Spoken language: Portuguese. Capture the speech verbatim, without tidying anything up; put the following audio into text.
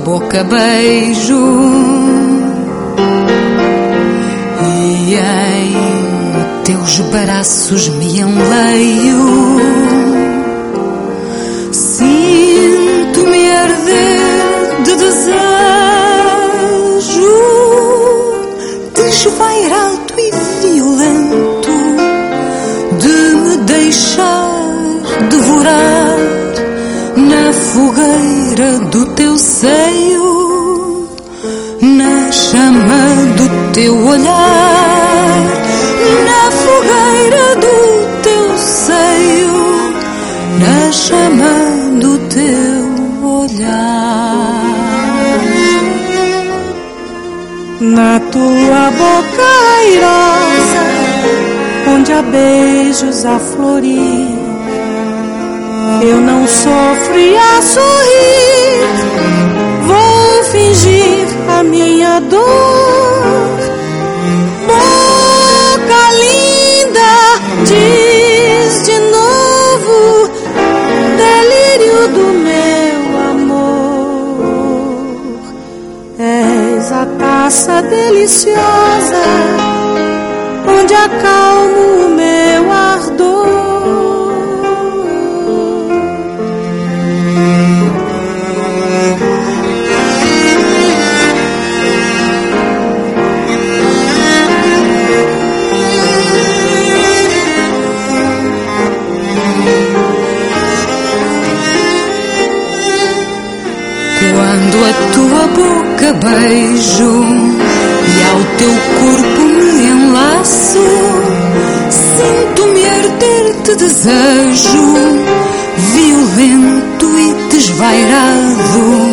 boca beijo e em teus braços me enleio. Sinto-me arder de desejo, desvairado e violento, de me deixar devorar na fogueira do teu seio, na chama do teu olhar, na fogueira do teu seio, na chama do teu olhar. Na tua boca airosa, onde há beijos a florir, eu não sofro e a sorrir, vou fingir a minha dor. Boca linda, diz de novo, delírio do meu amor. És a taça deliciosa, onde acalmo o meu ardor. Quando a tua boca beijo e ao teu corpo me enlaço, sinto-me arder de desejo, violento e desvairado,